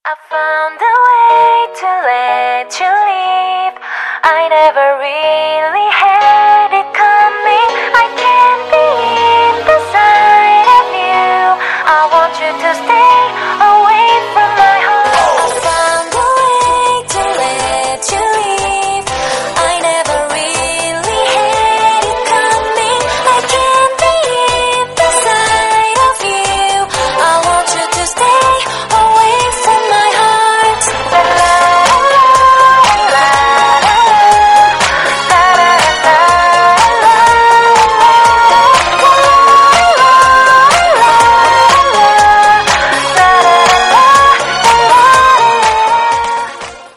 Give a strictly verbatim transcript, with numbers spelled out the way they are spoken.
I found a way to let you leave. I never really had it coming. I can't be in the side of you. I want you to stay.